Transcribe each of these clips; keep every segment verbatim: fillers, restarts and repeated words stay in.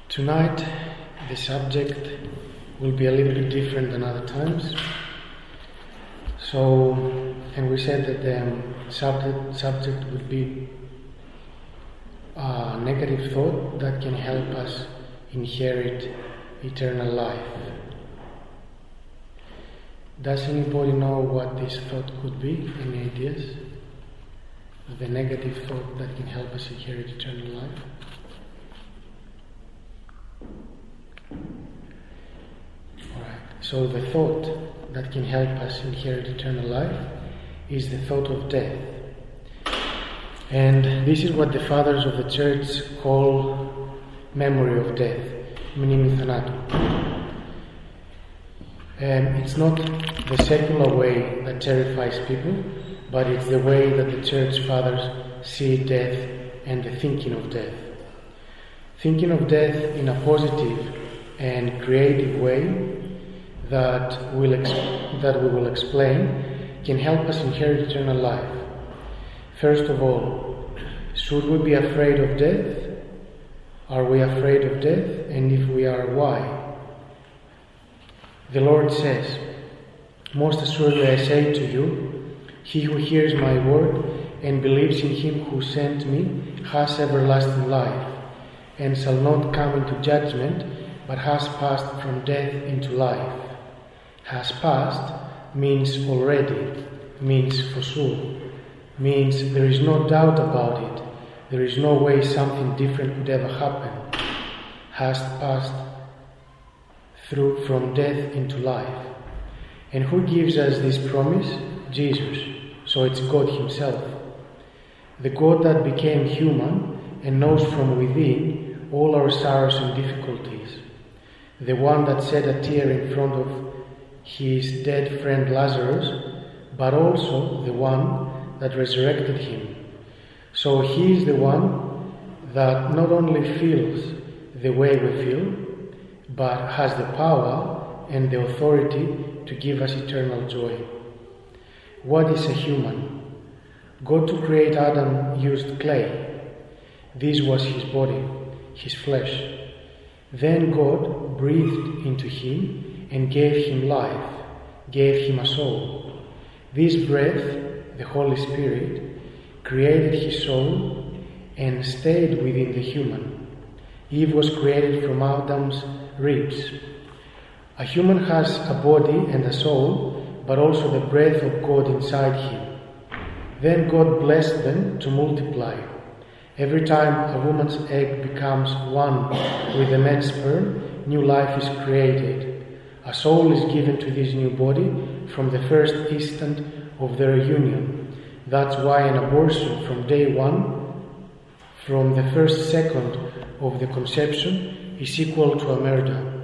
Tonight the subject will be a little bit different than other times. So, and we said that the subject, subject would be a negative thought that can help us inherit eternal life. Does anybody know what this thought could be? Any ideas? The negative thought that can help us inherit eternal life? Alright, so the thought that can help us inherit eternal life is the thought of death. And this is what the fathers of the church call memory of death, mnimi thanatou. Um, it's not the secular way that terrifies people, but it's the way that the church fathers see death and the thinking of death. Thinking of death in a positive and creative way that, will ex- that we will explain can help us inherit eternal life. First of all, should we be afraid of death? Are we afraid of death? And if we are, why? The Lord says, "Most assuredly I say to you, he who hears my word and believes in him who sent me has everlasting life, and shall not come into judgment, but has passed from death into life." Has passed means already, means for sure, means there is no doubt about it, there is no way something different could ever happen. Has passed through from death into life. And who gives us this promise? Jesus. So it's God himself. The God that became human and knows from within all our sorrows and difficulties. The one that shed a tear in front of his dead friend Lazarus, but also the one that resurrected him. So he is the one that not only feels the way we feel, but has the power and the authority to give us eternal joy. What is a human? God, to create Adam, used clay. This was his body, his flesh. Then God breathed into him and gave him life, gave him a soul. This breath, the Holy Spirit, created his soul and stayed within the human. Eve was created from Adam's ribs. A human has a body and a soul, but also the breath of God inside him. Then God blessed them to multiply. Every time a woman's egg becomes one with the man's sperm, new life is created. A soul is given to this new body from the first instant of their union. That's why an abortion from day one, from the first second of the conception, is equal to a murder.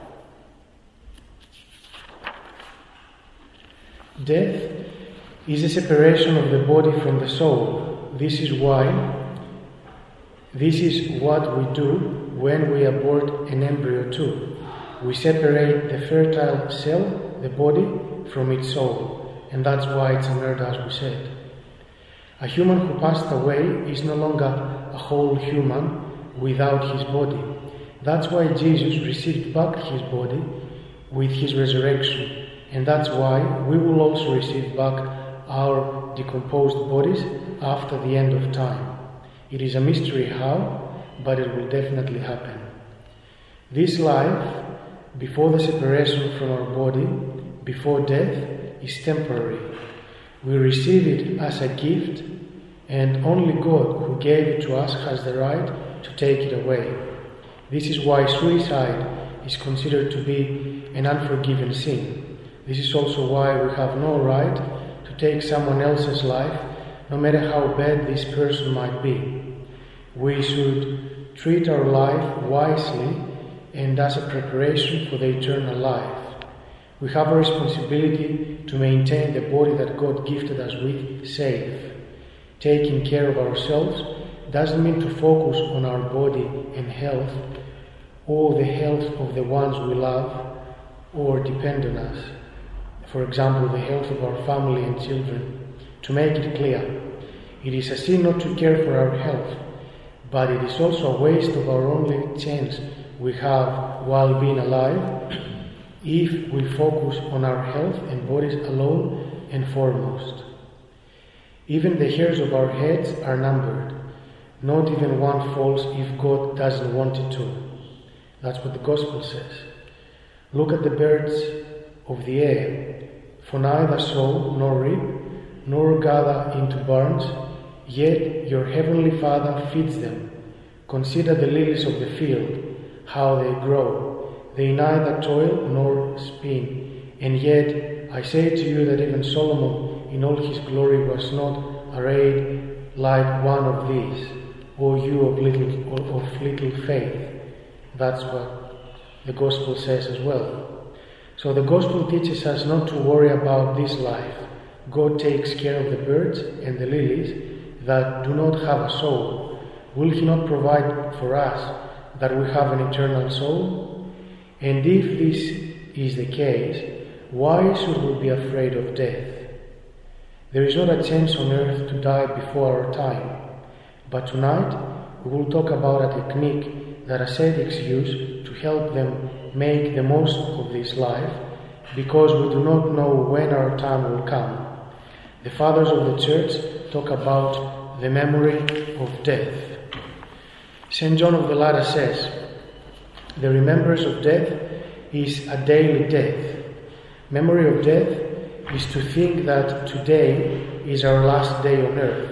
Death is a separation of the body from the soul. This is why, this is what we do when we abort an embryo too. We separate the fertile cell, the body, from its soul, and that's why it's a murder, as we said. A human who passed away is no longer a whole human without his body. That's why Jesus received back his body with his resurrection, and that's why we will also receive back our decomposed bodies after the end of time. It is a mystery how, but it will definitely happen. This life, before the separation from our body, before death, is temporary. We receive it as a gift, and only God, who gave it to us, has the right to take it away. This is why suicide is considered to be an unforgiven sin. This is also why we have no right to take someone else's life, no matter how bad this person might be. We should treat our life wisely and as a preparation for the eternal life. We have a responsibility to maintain the body that God gifted us with safe. Taking care of ourselves doesn't mean to focus on our body and health, or the health of the ones we love or depend on us. For example, the health of our family and children. To make it clear, it is a sin not to care for our health, but it is also a waste of our only chance we have while being alive if we focus on our health and bodies alone and foremost. Even the hairs of our heads are numbered. Not even one falls if God doesn't want it to. That's what the Gospel says. Look at the birds of the air, for neither sow nor reap, nor gather into barns, yet your heavenly Father feeds them. Consider the lilies of the field, how they grow. They neither toil nor spin. And yet I say to you that even Solomon in all his glory was not arrayed like one of these. O you of little, of little faith. That's what the Gospel says as well. So the Gospel teaches us not to worry about this life. God takes care of the birds and the lilies that do not have a soul. Will He not provide for us that we have an eternal soul? And if this is the case, why should we be afraid of death? There is not a chance on earth to die before our time. But tonight we will talk about a technique that ascetics use to help them make the most of this life, because we do not know when our time will come. The fathers of the church talk about the memory of death. Saint John of the Ladder says, the remembrance of death is a daily death. Memory of death is to think that today is our last day on earth.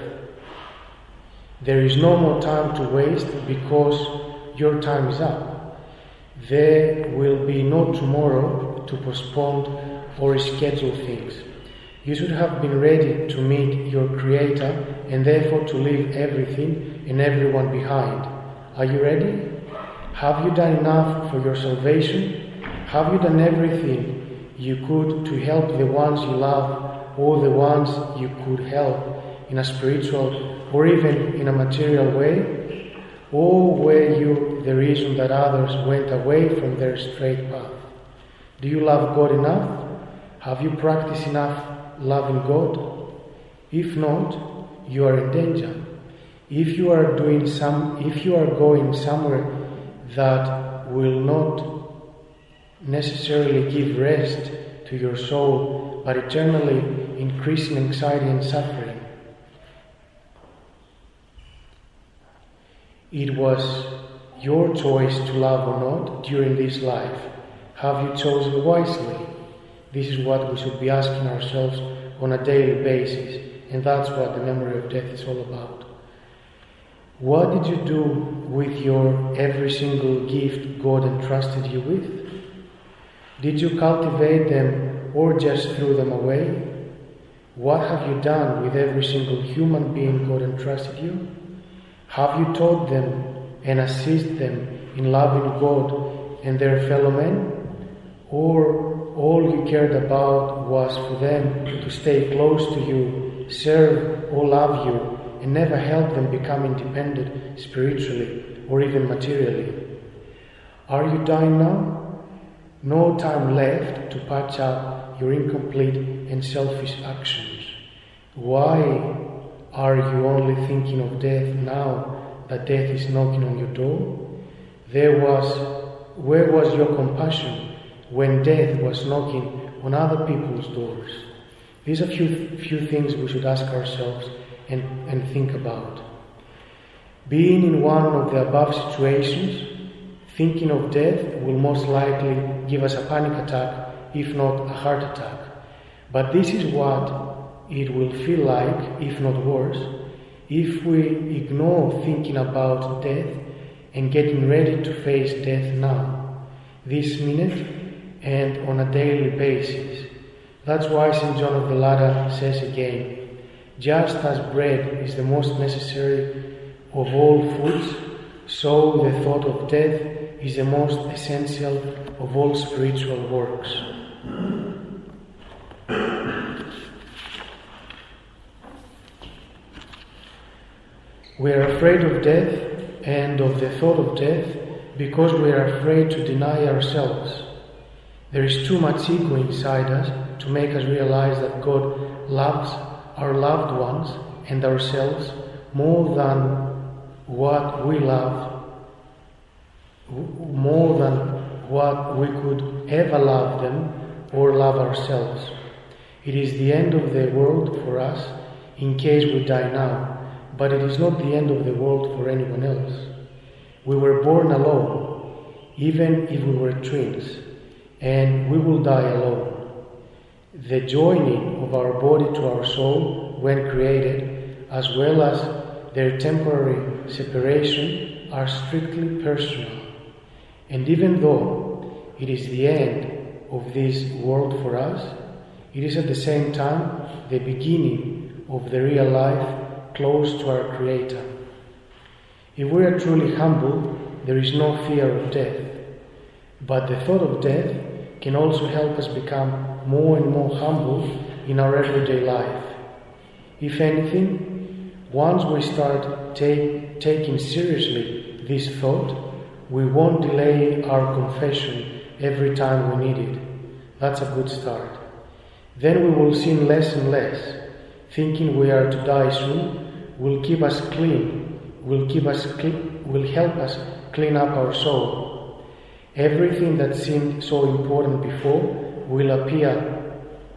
There is no more time to waste because your time is up. There will be no tomorrow to postpone or reschedule things. You should have been ready to meet your Creator and therefore to leave everything and everyone behind. Are you ready? Have you done enough for your salvation? Have you done everything you could to help the ones you love or the ones you could help in a spiritual or even in a material way? Or were you the reason that others went away from their straight path? Do you love God enough? Have you practiced enough loving God? If not, you are in danger. If you are doing some, if you are going somewhere that will not necessarily give rest to your soul, but eternally increasing anxiety and suffering, it was your choice to love or not during this life. Have you chosen wisely? This is what we should be asking ourselves on a daily basis, and that's what the memory of death is all about. What did you do with your every single gift God entrusted you with? Did you cultivate them or just threw them away? What have you done with every single human being God entrusted you? Have you taught them and assisted them in loving God and their fellow men? Or all you cared about was for them to stay close to you, serve or love you, and never help them become independent spiritually or even materially? Are you dying now? No time left to patch up your incomplete and selfish actions. Why are you only thinking of death now that death is knocking on your door? There was, where was your compassion when death was knocking on other people's doors? These are few, few things we should ask ourselves and, and think about. Being in one of the above situations, thinking of death will most likely give us a panic attack, if not a heart attack. But this is what it will feel like, if not worse, if we ignore thinking about death and getting ready to face death now, this minute and on a daily basis. That's why Saint John of the Ladder says again, just as bread is the most necessary of all foods, so the thought of death is the most essential of all spiritual works. We are afraid of death and of the thought of death because we are afraid to deny ourselves. There is too much ego inside us to make us realize that God loves our loved ones and ourselves more than what we love, more what we could ever love them or love ourselves. It is the end of the world for us in case we die now, but it is not the end of the world for anyone else. We were born alone, even if we were twins, and we will die alone. The joining of our body to our soul when created, as well as their temporary separation, are strictly personal. And even though it is the end of this world for us, it is at the same time the beginning of the real life close to our Creator. If we are truly humble, there is no fear of death. But the thought of death can also help us become more and more humble in our everyday life. If anything, once we start take, taking seriously this thought, we won't delay our confession every time we need it. That's a good start. Then we will sin less and less. Thinking we are to die soon will keep us clean, will keep us cl- will help us clean up our soul. Everything that seemed so important before will appear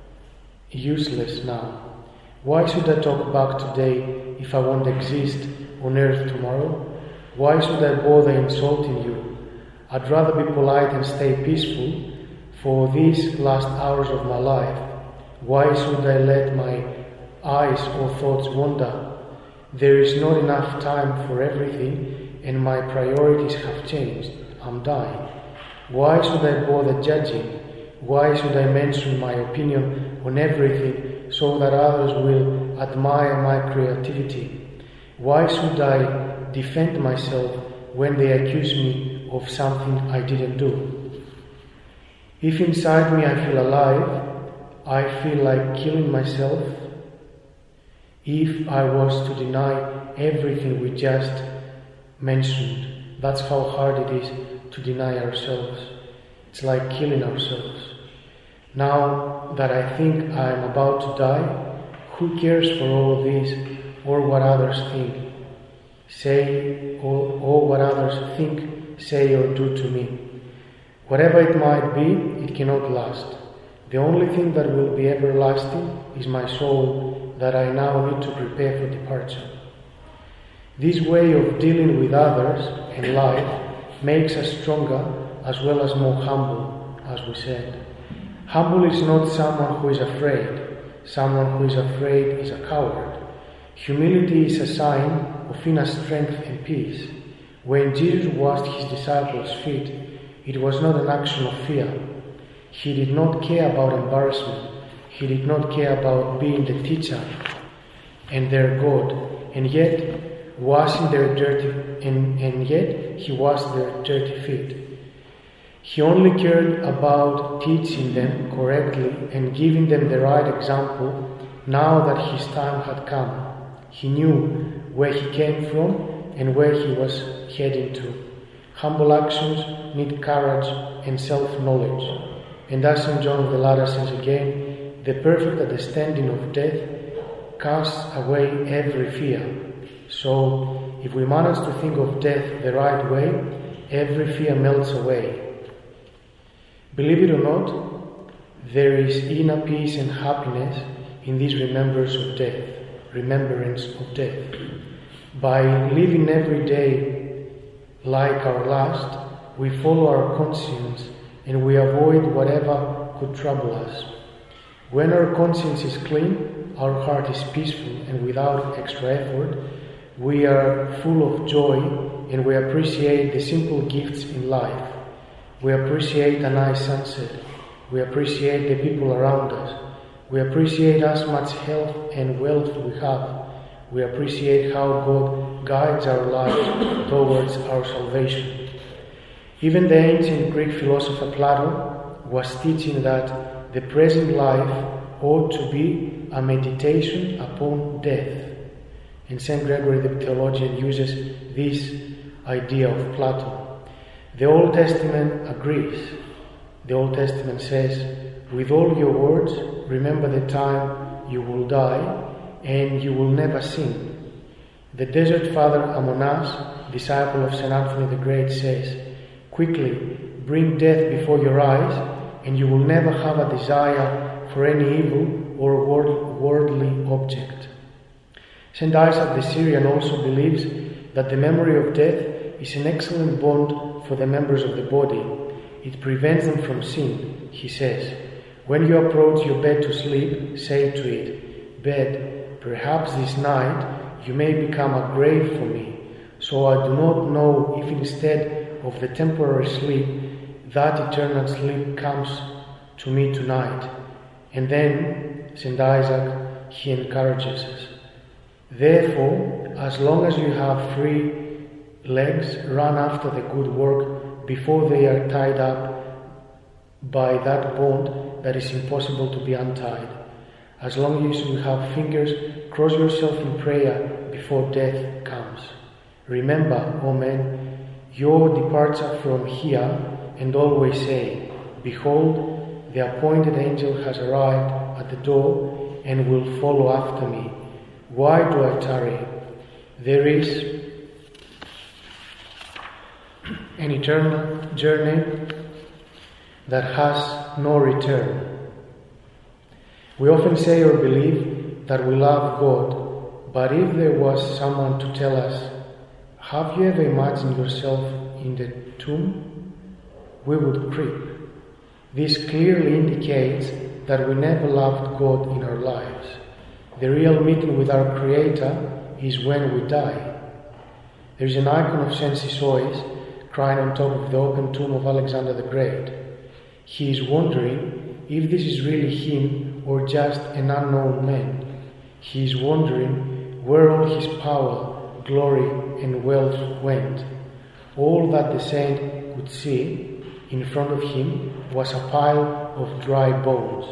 useless now. Why should I talk back today if I won't exist on earth tomorrow? Why should I bother insulting you? I'd rather be polite and stay peaceful for these last hours of my life. Why should I let my eyes or thoughts wander? There is not enough time for everything, and my priorities have changed. I'm dying. Why should I bother judging? Why should I mention my opinion on everything so that others will admire my creativity? Why should I defend myself when they accuse me of something I didn't do? If inside me I feel alive, I feel like killing myself. If I was to deny everything we just mentioned, that's how hard it is to deny ourselves. It's like killing ourselves. Now that I think I am about to die, who cares for all this or what others think, say, or, or what others think, say or do to me? Whatever it might be, it cannot last. The only thing that will be everlasting is my soul that I now need to prepare for departure. This way of dealing with others and life makes us stronger as well as more humble, as we said. Humble is not someone who is afraid. Someone who is afraid is a coward. Humility is a sign of inner strength and peace. When Jesus washed his disciples' feet, it was not an action of fear. He did not care about embarrassment. He did not care about being the teacher and their God, and yet washing their dirty and, and yet he washed their dirty feet. He only cared about teaching them correctly and giving them the right example now that his time had come. He knew where he came from and where he was heading to. Humble actions need courage and self-knowledge. And as Saint John of the Ladder says again, the perfect understanding of death casts away every fear. So, if we manage to think of death the right way, every fear melts away. Believe it or not, there is inner peace and happiness in this remembrance of death. Remembrance of death. By living every day like our last, we follow our conscience and we avoid whatever could trouble us. When our conscience is clean, our heart is peaceful, and without extra effort, we are full of joy and we appreciate the simple gifts in life. We appreciate a nice sunset. We appreciate the people around us. We appreciate as much health and wealth we have. We appreciate how God guides our lives towards our salvation. Even the ancient Greek philosopher Plato was teaching that the present life ought to be a meditation upon death. And Saint Gregory the theologian uses this idea of Plato. The Old Testament agrees. The Old Testament says, with all your words, remember the time you will die, and you will never sin. The Desert Father Amonas, disciple of Saint Anthony the Great, says, quickly, bring death before your eyes, and you will never have a desire for any evil or worldly object. Saint Isaac the Syrian also believes that the memory of death is an excellent bond for the members of the body. It prevents them from sin, he says. When you approach your bed to sleep, say to it, "Bed, perhaps this night you may become a grave for me, so I do not know if instead of the temporary sleep, that eternal sleep comes to me tonight." And then, Saint Isaac, he encourages us. Therefore, as long as you have free legs, run after the good work before they are tied up by that bond that is impossible to be untied. As long as you have fingers, cross yourself in prayer before death comes. Remember, O men, your departure from here, and always say, "Behold, the appointed angel has arrived at the door and will follow after me. Why do I tarry?" There is an eternal journey that has no return. We often say or believe that we love God, but if there was someone to tell us, "Have you ever imagined yourself in the tomb?" we would creep. This clearly indicates that we never loved God in our lives. The real meeting with our Creator is when we die. There is an icon of Saint Sisois crying on top of the open tomb of Alexander the Great. He is wondering if this is really him or just an unknown man. He is wondering where all his power, glory and wealth went. All that the saint could see in front of him was a pile of dry bones.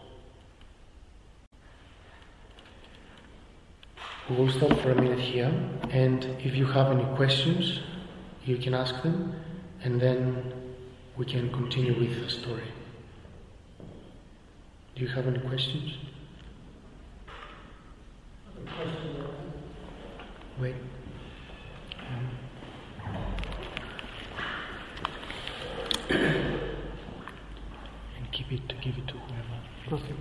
We will stop for a minute here, and if you have any questions, you can ask them, and then we can continue with the story. Do you have any questions? Wait. Um. And keep it to give it to whoever. Okay.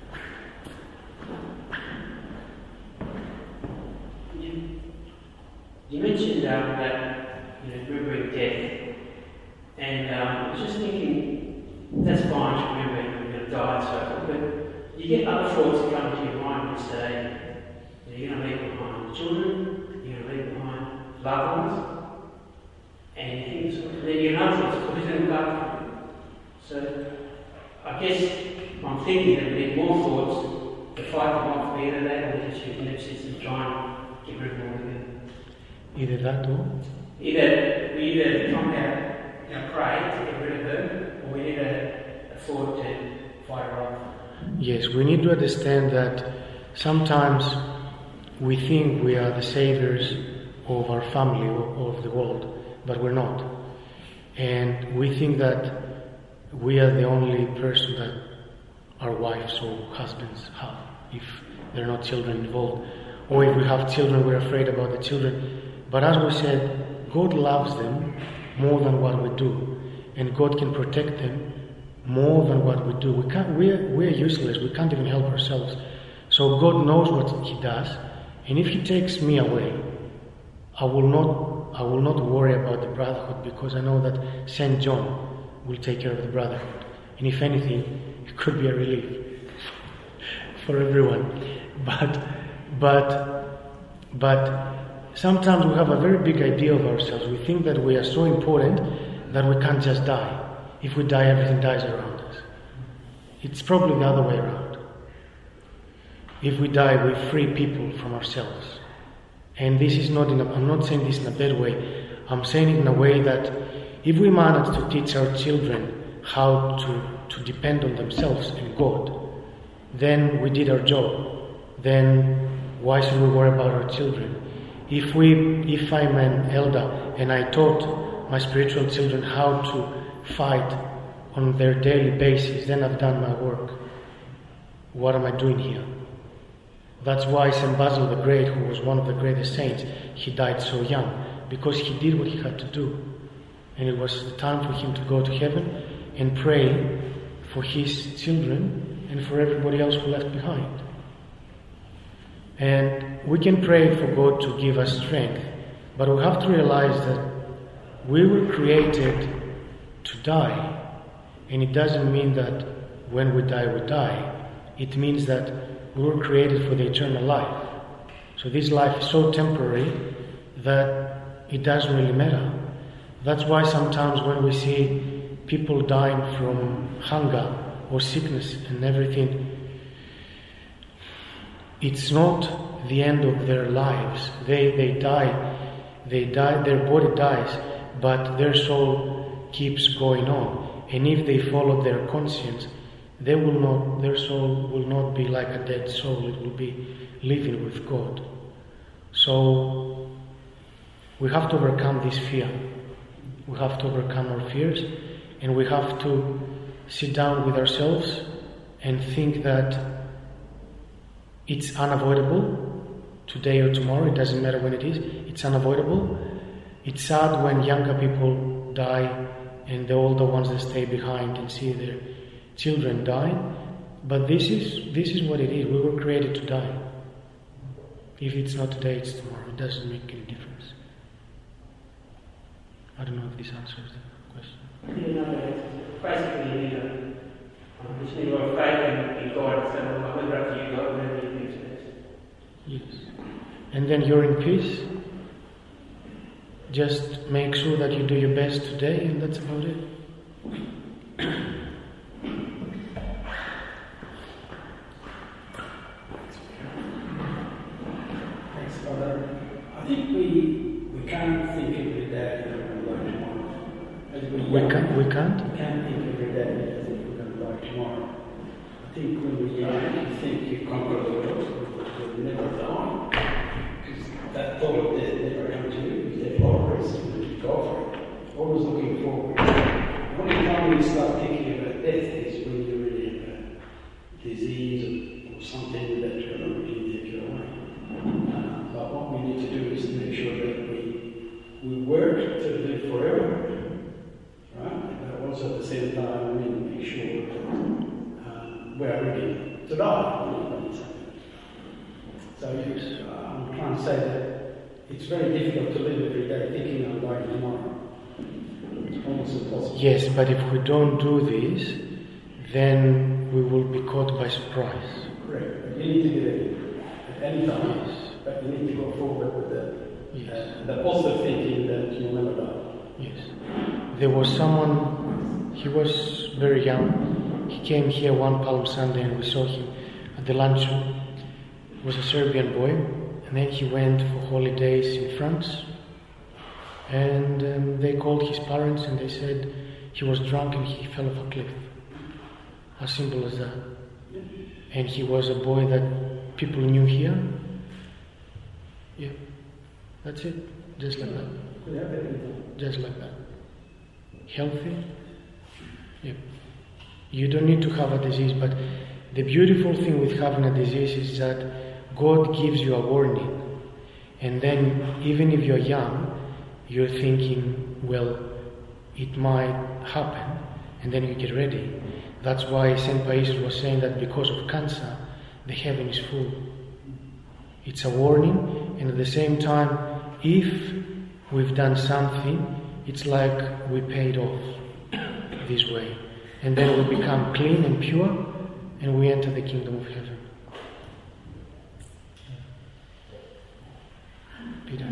You, you mentioned um, that you know remembering death, and um, I was just thinking that's fine to remember you're going to die and so forth, but you get other thoughts that come into your mind which say you're going to leave behind children, you're going to leave behind loved ones, and things. And then you're another thoughts, who's going to look after you? So I guess I'm thinking that we need more thoughts to fight them off, either that or just use nepsis and try and get rid of them again. Either that or? Either we either come out, you know, pray to get rid of her, or we need a, a thought to fight her off. Yes, we need to understand that sometimes we think we are the saviors of our family or of the world, but we're not. And we think that we are the only person that our wives or husbands have, if there are not children involved. Or if we have children, we're afraid about the children. But as we said, God loves them more than what we do. And God can protect them more than what we do. We can't, we're, we're useless. We can't even help ourselves. So God knows what He does. And if He takes me away, I will not, I will not worry about the brotherhood, because I know that Saint John will take care of the brotherhood. And if anything, it could be a relief for everyone. But, but, but sometimes we have a very big idea of ourselves. We think that we are so important that we can't just die. If we die, everything dies around us. It's probably the other way around. If we die, we free people from ourselves. And this is not in a, I'm not saying this in a bad way. I'm saying it in a way that if we manage to teach our children how to, to depend on themselves and God, then we did our job. Then why should we worry about our children? If we, if I'm an elder and I taught my spiritual children how to fight on their daily basis, then I've done my work. What am I doing here? That's why Saint Basil the Great, who was one of the greatest saints, he died so young, because he did what he had to do. And it was the time for him to go to heaven and pray for his children and for everybody else who left behind. And we can pray for God to give us strength, but we have to realize that we were created to die. And it doesn't mean that when we die, we die. It means that we were created for the eternal life. So this life is so temporary that it doesn't really matter. That's why sometimes when we see people dying from hunger or sickness and everything, it's not the end of their lives. They they die, they die, their body dies, but their soul keeps going on. And if they follow their conscience, they will not, their soul will not be like a dead soul, it will be living with God. So we have to overcome this fear. We have to overcome our fears, and we have to sit down with ourselves and think that it's unavoidable, today or tomorrow, it doesn't matter when it is, it's unavoidable. It's sad when younger people die and the older ones that stay behind and see their children die, but this is this is what it is. We were created to die. If it's not today, it's tomorrow. It doesn't make any difference. I don't know if this answers the question. You know, basically, you know, you just need to have faith in God, so I'll leave it up to you, God, whatever you think is best. Yes. And then you're in peace. Just make sure that you do your best today, and that's about it. Thanks, Father. I think we we can't think every day that we're going to die tomorrow. As we We can't. We can't. We can't think every day as if we're going to die tomorrow. I think when we're young, you think you conquer the world, you'll never die. Because that thought of death never comes to you, because they're always going to go for it. Always looking forward. The only time when you start thinking about death is when you really have a disease or, or something that you're not really take your life. Uh, but what we need to do is to make sure that we we work to live forever. Right? But also at the same time, we need to make sure that um, we are ready to die. So yes, uh, I'm trying to say that it's very difficult to live every day thinking I'm dying tomorrow. It's almost impossible. Yes, but if we don't do this, then we will be caught by surprise. Correct. But you need to get it at any time. Yes. But you need to go forward with the, Yes. uh, the positive thinking that you'll never die. Yes. There was someone, he was very young. He came here one Palm Sunday and we saw him at the luncheon. He was a Serbian boy. And then he went for holidays in France. And um, they called his parents and they said he was drunk and he fell off a cliff. As simple as that. And he was a boy that people knew here. Yeah. That's it. Just like that. Just like that. Healthy. Yeah. You don't need to have a disease, but the beautiful thing with having a disease is that God gives you a warning. And then even if you're young, you're thinking, well, it might happen, and then you get ready. That's why Saint Paisius was saying that because of cancer, the heaven is full. It's a warning, and at the same time, if we've done something, it's like we paid off this way. And then we become clean and pure, and we enter the kingdom of heaven. Peter.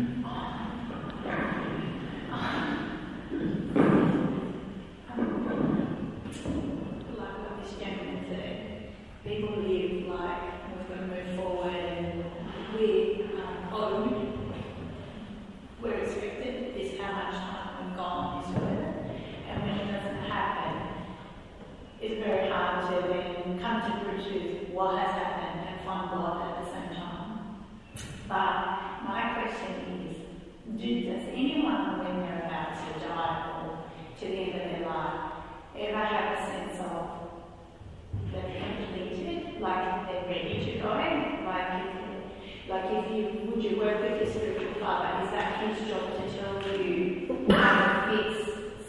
People live like we're going to move forward and we um, own, we're expected, is how much time we've gone is worth it. And when it doesn't happen, it's very hard to then come to grips with what has happened and find God at the same time. But my question is, do, does anyone, when they're about to die or to the end of their life, ever have a sense of they've completed, like they're ready to go? Like if, like if you, would you work with your spiritual father? Is that his job to tell you how to fix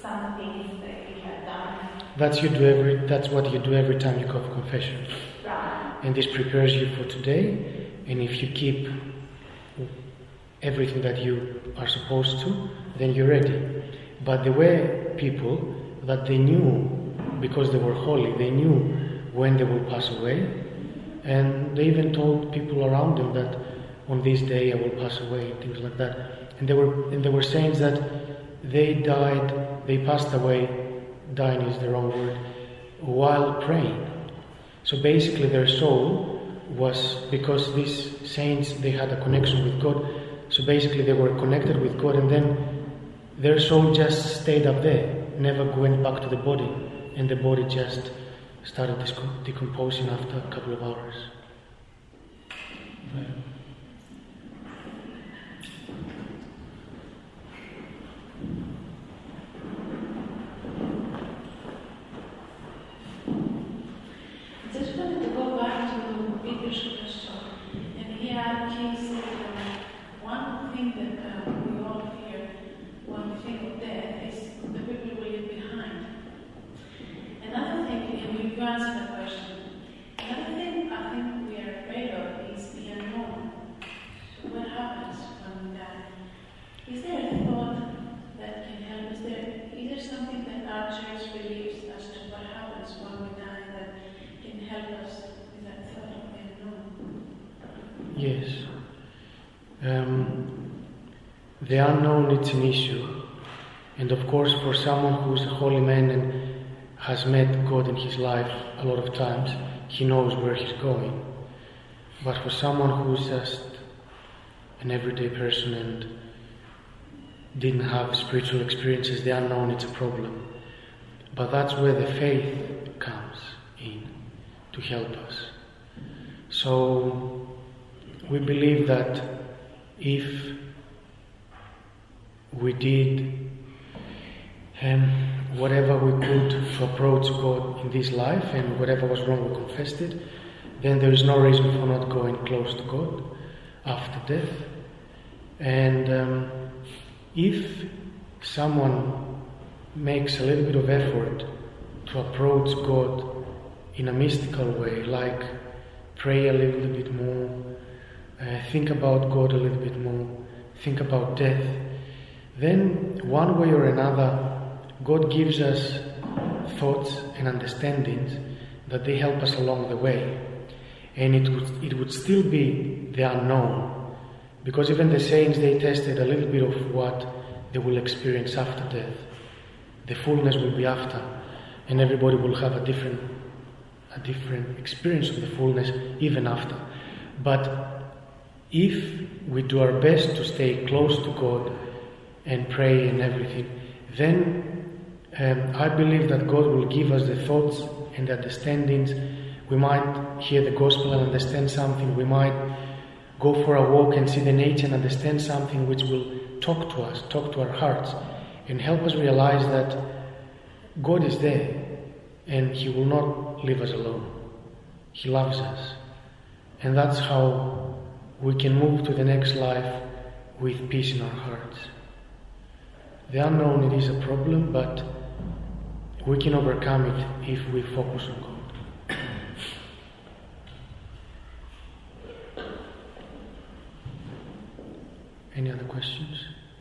that's you do every. That's what you do every time you go for confession, Right. and this prepares you for today. And if you keep everything that you are supposed to, then you're ready. But there were people that they knew, because they were holy, they knew when they will pass away, and they even told people around them that on this day I will pass away, things like that. And there were and there were saints that they died, they passed away, dying is the wrong word, while praying. So basically their soul was, because these saints, they had a connection with God, so basically they were connected with God, and then their soul just stayed up there, never went back to the body, and the body just started decomposing after a couple of hours. Right. I just wanted to go back to Peter's question, and he had he said uh, one thing that uh, we all fear when we think of death is the people we leave behind. Another thing, and you answered the question, another thing I think we are afraid of is the unknown. So what happens when we die? Is there a thought that can help? Is there, is there something that our church believes as to what happens when we die that can help us with that thought of the unknown? Yes. Um, the unknown, it's an issue. And of course, for someone who's a holy man and has met God in his life a lot of times, he knows where he's going. But for someone who's just an everyday person and didn't have spiritual experiences, the unknown, it's a problem. But that's where the faith comes in to help us. So we believe that if we did um, whatever we could to approach God in this life, and whatever was wrong we confessed it, then there is no reason for not going close to God after death. And um, if someone makes a little bit of effort to approach God in a mystical way, like pray a little bit more, uh, think about God a little bit more, think about death, then one way or another God gives us thoughts and understandings that they help us along the way. And it would, it would still be the unknown, because even the saints, they tested a little bit of what they will experience after death. The fullness will be after, and everybody will have a different a different experience of the fullness even after. But if we do our best to stay close to God and pray and everything, then um, I believe that God will give us the thoughts and the understandings. We might hear the gospel and understand something. We might go for a walk and see the nature and understand something which will talk to us, talk to our hearts, and help us realize that God is there and He will not leave us alone. He loves us. And that's how we can move to the next life with peace in our hearts. The unknown, it is a problem, but we can overcome it if we focus on God. Any other questions?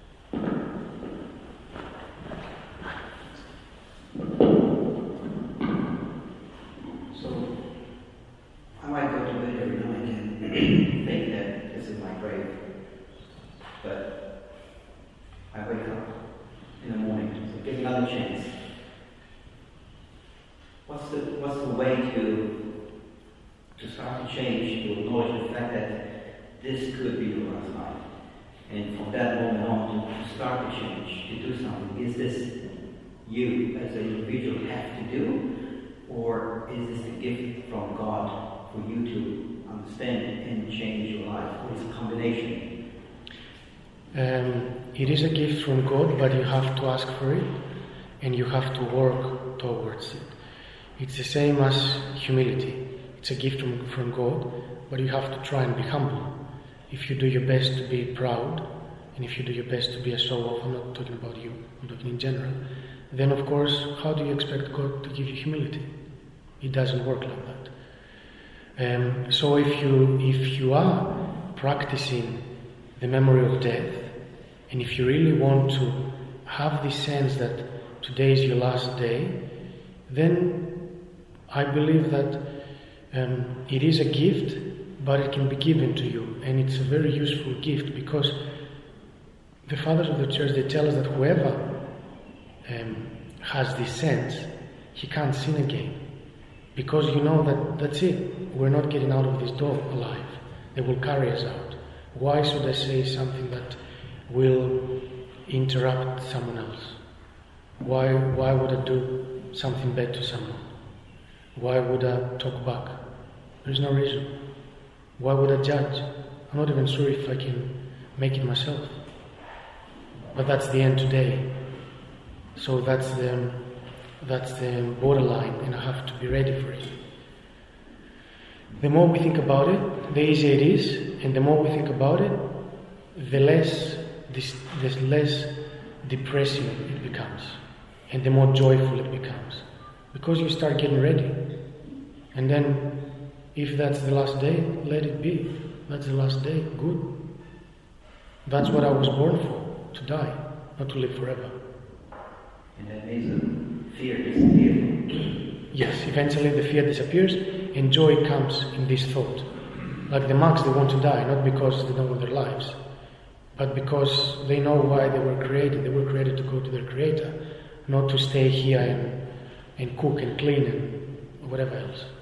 So, I might go to bed every now and again, think that this is my grave, but I wake up in the morning, so give me another chance. What's the what's the way to to start to change, to acknowledge the fact that this could be the last night, and from that moment on to, to start to change, to do something? Is this you as an individual have to do, or is this a gift from God for you to understand and change your life, or is it a combination? Um, it is a gift from God, but you have to ask for it and you have to work towards it. It's the same as humility. It's a gift from, from God, but you have to try and be humble. If you do your best to be proud, and if you do your best to be a show-off, I'm not talking about you, I'm talking in general, then of course, how do you expect God to give you humility? It doesn't work like that. Um, so if you if you are practicing the memory of death, and if you really want to have this sense that today is your last day, then I believe that um, it is a gift, but it can be given to you, and it's a very useful gift, because the fathers of the church, they tell us that whoever um, has this sense, he can't sin again. Because you know that that's it. We're not getting out of this door alive. They will carry us out. Why should I say something that will interrupt someone else? Why why would I do something bad to someone? Why would I talk back? There's no reason. Why would I judge? I'm not even sure if I can make it myself. But that's the end today. So that's the That's the borderline, and I have to be ready for it. The more we think about it, the easier it is, and the more we think about it, the less this, the less depressing it becomes, and the more joyful it becomes, because you start getting ready. And then, if that's the last day, let it be. That's the last day. Good. That's what I was born for: to die, not to live forever. And that means the fear disappears. Yes, eventually the fear disappears and joy comes in this thought. Like the monks, they want to die, not because they don't want their lives, but because they know why they were created. They were created to go to their Creator, not to stay here and, and cook and clean and whatever else.